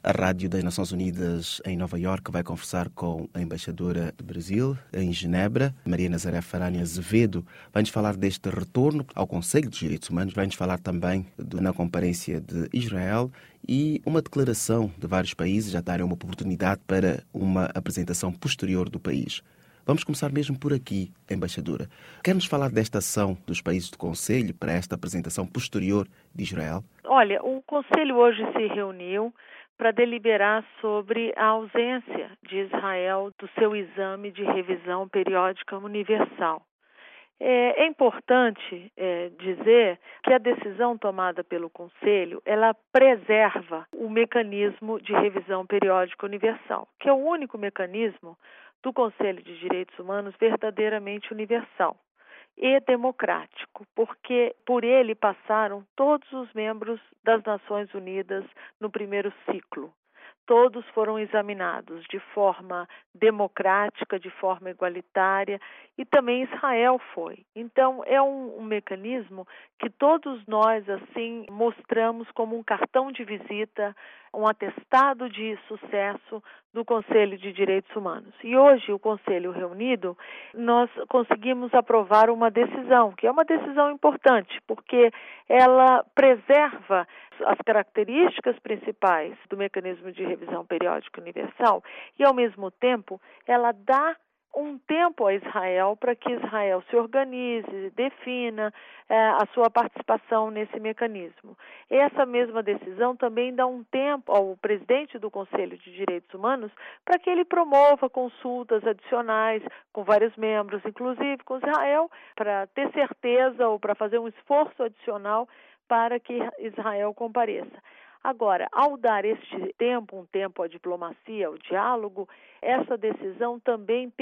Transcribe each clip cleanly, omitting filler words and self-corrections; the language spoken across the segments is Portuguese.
A Rádio das Nações Unidas em Nova Iorque vai conversar com a embaixadora do Brasil em Genebra, Maria Nazaré Farani Azevedo. Vai-nos falar deste retorno ao Conselho dos Direitos Humanos, vai-nos falar também na Conferência de Israel e uma declaração de vários países já darem uma oportunidade para uma apresentação posterior do país. Vamos começar mesmo por aqui, embaixadora. Quer-nos falar desta ação dos países do Conselho para esta apresentação posterior de Israel? Olha, o Conselho hoje se reuniu para deliberar sobre a ausência de Israel do seu exame de revisão periódica universal. É importante dizer que a decisão tomada pelo Conselho, ela preserva o mecanismo de revisão periódica universal, que é o único mecanismo do Conselho de Direitos Humanos verdadeiramente universal e democrático, porque por ele passaram todos os membros das Nações Unidas no primeiro ciclo. Todos foram examinados de forma democrática, de forma igualitária, e também Israel foi. Então, é um mecanismo que todos nós, assim, mostramos como um cartão de visita, um atestado de sucesso do Conselho de Direitos Humanos. E hoje, o Conselho reunido, nós conseguimos aprovar uma decisão, que é uma decisão importante, porque ela preserva as características principais do mecanismo de revisão periódica universal e, ao mesmo tempo, ela dá um tempo a Israel para que Israel se organize, defina a sua participação nesse mecanismo. Essa mesma decisão também dá um tempo ao presidente do Conselho de Direitos Humanos para que ele promova consultas adicionais com vários membros, inclusive com Israel, para ter certeza ou para fazer um esforço adicional para que Israel compareça. Agora, ao dar este tempo, um tempo à diplomacia, ao diálogo, essa decisão também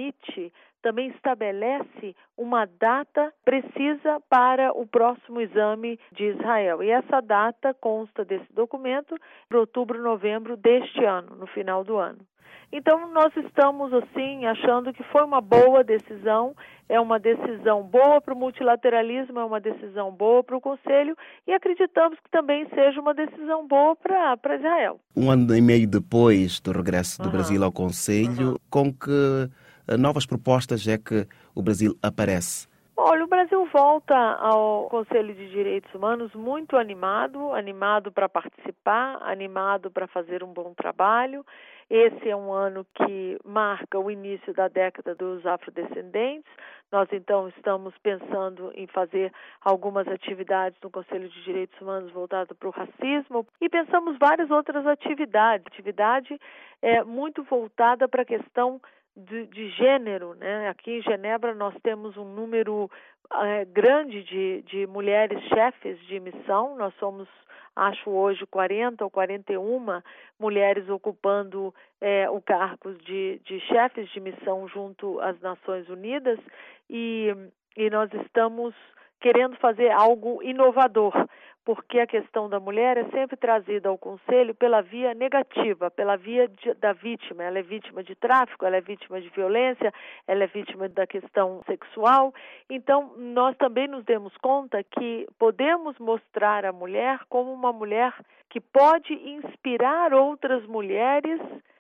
também estabelece uma data precisa para o próximo exame de Israel. E essa data consta desse documento para outubro, novembro deste ano, no final do ano. Então, nós estamos, assim, achando que foi uma boa decisão, é uma decisão boa para o multilateralismo, é uma decisão boa para o Conselho e acreditamos que também seja uma decisão boa para Israel. Um ano e meio depois do regresso do Brasil ao Conselho, com que novas propostas é que o Brasil aparece? Olha, o Brasil volta ao Conselho de Direitos Humanos muito animado para participar, animado para fazer um bom trabalho. Esse é um ano que marca o início da década dos afrodescendentes. Nós, então, estamos pensando em fazer algumas atividades no Conselho de Direitos Humanos voltado para o racismo e pensamos várias outras atividades. Atividade muito voltada para a questão de gênero, né? Aqui em Genebra nós temos um número grande de mulheres chefes de missão. Nós somos, acho hoje, 40 ou 41 mulheres ocupando o cargo de chefes de missão junto às Nações Unidas e nós estamos querendo fazer algo inovador, porque a questão da mulher é sempre trazida ao Conselho pela via negativa, pela via da vítima. Ela é vítima de tráfico, ela é vítima de violência, ela é vítima da questão sexual. Então, nós também nos demos conta que podemos mostrar a mulher como uma mulher que pode inspirar outras mulheres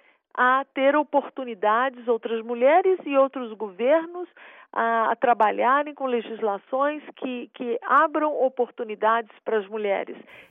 a ter oportunidades, outras mulheres e outros governos a trabalharem com legislações que abram oportunidades para as mulheres.